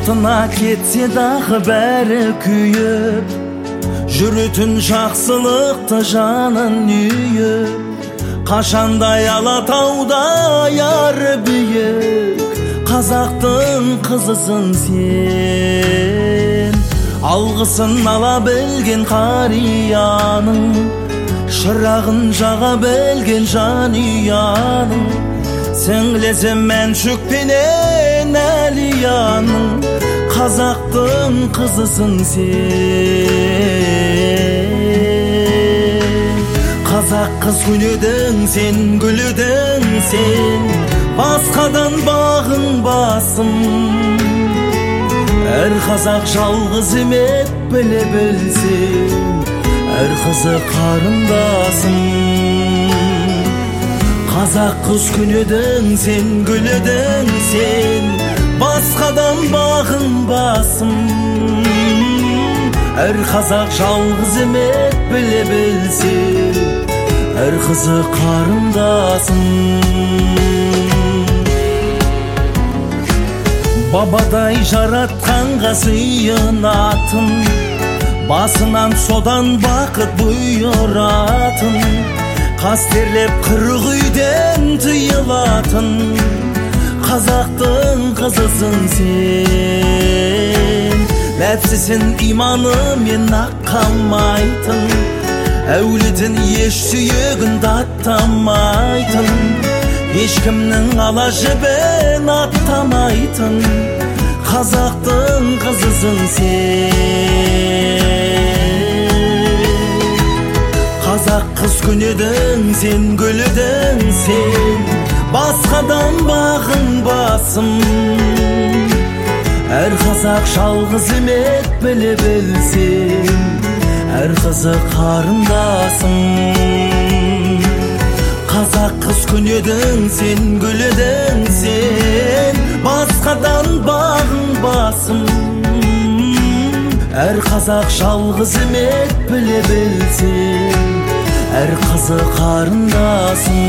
бақытына кетсе дағы бәрі күйіп, жүретін жақсылықты жанын үйіп, қашандай Алатауда яры биік, қазақтың қызысың сен. Алғысын ала білген қарияның, шырағын жаға білген жанұяның, сіңлесі Мәншүкпенен Әлияның, қазақтың қызысың сен. Қазақ қыз күнедің сен, гүледің сен, басқадан бағың басым. Әр қазақ жалғыз емет біле білсен, әр қызы қарындасым. Қазақ қыз күнедің сен, гүледің сен, басқадан бағың басым. Әр қазақ жалғыз емет біле білсен, әр қызы қарындасым. Бабадай жаратқанға сыйынатын, басынан содан бақыт бұйыратын, қастерлеп қырық үйден тыйылатын, қазақтың қызысың сен. Нәпсісін иманымен аққамайтын, әулетін еш сүйегін даттамайтын, ешкімнің ала жібін аттамайтын, қазақтың қызысың сен. Қазақ қыз күнедің сен, гүледің сен, басқадан бағың басым. Әр қазақ жалғыз емет біле білсен, әр қызы қарындасым. Қазақ қыз күнедің сен, гүледің сен, басқадан бағың басым. Әр қазақ жалғыз емет біле білсен, әр қызы қарындасым.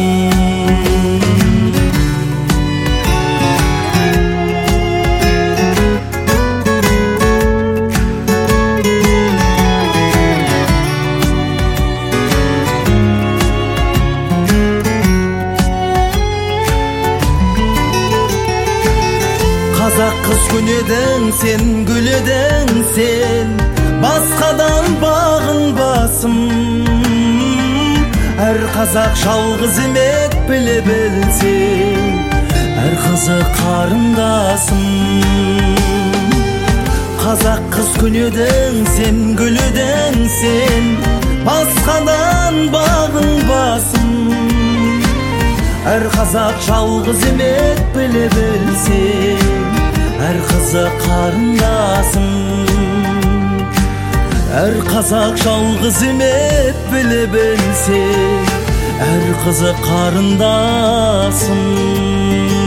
Қазақ қыз күнедің сен, гүледің сен, басқадан бағың басым. Әр қазақ жалғыз емет біле білсен, әр қызы қарындасым. Қазақ қыз күнедің сен, гүледің сен, басқадан бағың басым. Әр қазақ жалғыз емет біле білсен, әр қызы қарындасым. Әр қазақ жалғыз емет біле білсен, әр қызы қарындасым.